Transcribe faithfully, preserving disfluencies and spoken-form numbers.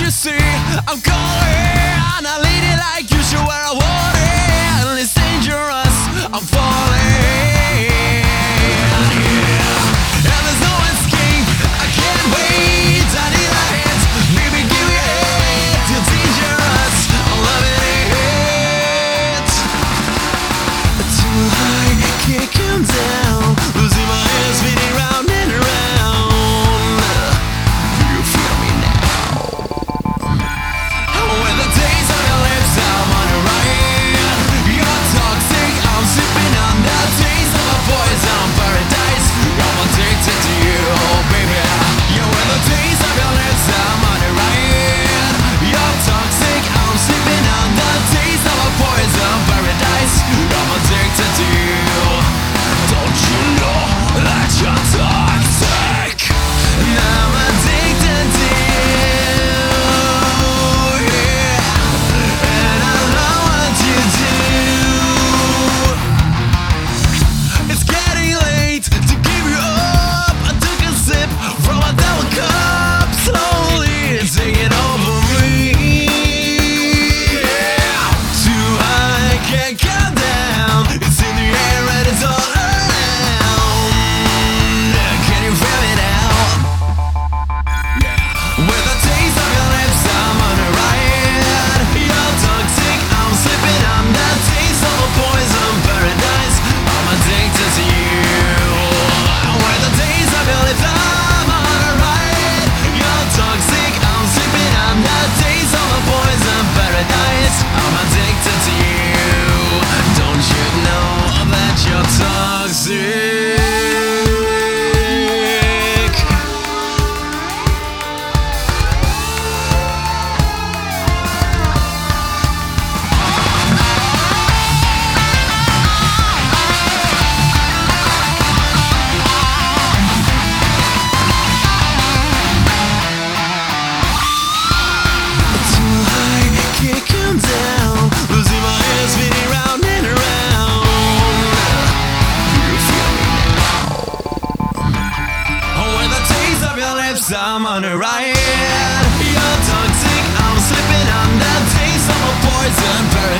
you see? I'm calling, a lady like you should wear a warning. It's dangerous, I'm falling, yeah. And there's no escape, I can't wait. I need a hit, baby give me a hit. You're dangerous, I'm loving it. Too high, can't come down. Losing my head, spinning round and around. You feel me now? When the taste of your lips, I'm on the right. You're toxic, I'm sipping on the taste of a poison paradise. I'm addicted to you, baby. Yeah, when the taste of your lips, I'm on the right. You're toxic, I'm sipping on the taste of a poison paradise. I'm addicted to you. Don't you know that you're toxic? And I'm addicted to you, yeah. And I know what you do. It's getting late to give you up. I took a sip from a double cup, slowly taking over me, yeah. Too high, can't come down. It's in the air and it's all around. Can you feel it now? With the taste of your lips, I'm on the right. You're toxic, I'm slipping on the taste of a poison paradise. I'm addicted to you. With the taste of your lips, I'm on the right. You're toxic, I'm slipping on the taste of a poison paradise. I'm addicted to you. Don't you know that you're toxic? Too high, can't come down. Losing my head, spinning round and around. You feel me now? With the taste of your lips, I'm on the right. You're toxic, I'm slipping on the taste of a poison paradise.